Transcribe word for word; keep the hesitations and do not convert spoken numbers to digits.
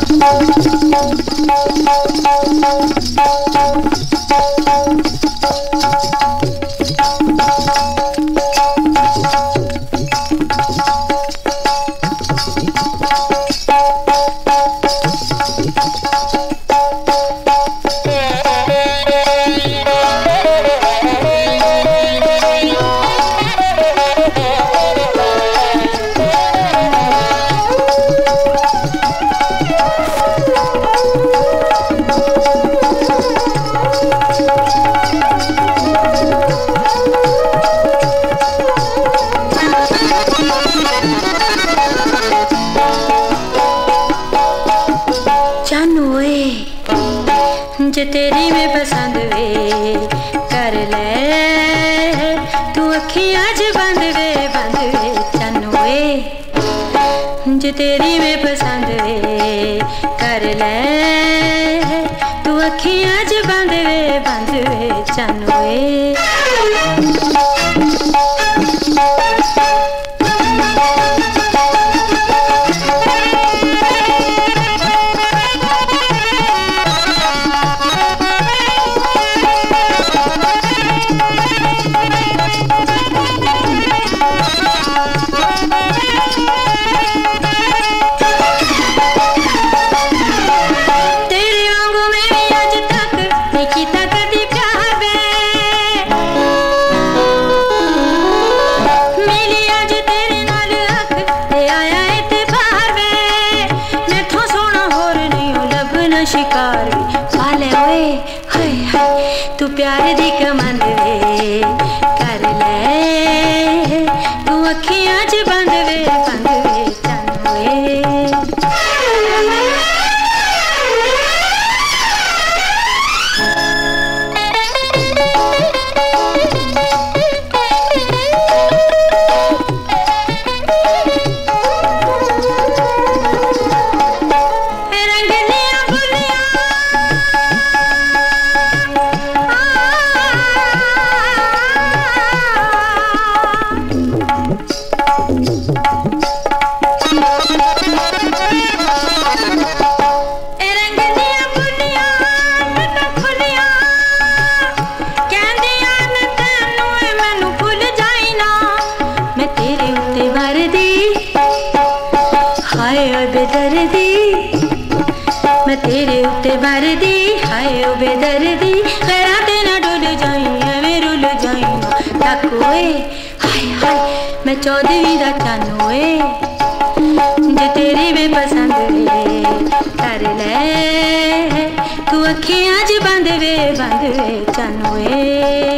जे तेरी में पसंद वे कर ले तू अखियां च बंद वे बंद वे चन्नू वे जे तेरी में पसंद वे कर ले तू अखियां च बंद वे बंद वे चन्नू वे शिकार वाले ओए हाय हाय तू प्यार दी कमंद वे कर ले तू अखियां च बंद वे बंद वे चन्नू वे बेदर्दी मैं तेरे उत्ते भरदी हाय ओ बेदर्दी खैरा ते ना डुल जाई एवें रुल जाई ना तक ओए हाय हाय मैं चौधरी दा चन्न ओए जे तेरी वे पसंद वे कर ले तू अखियां च बंद वे बंद वे चन्न ओए।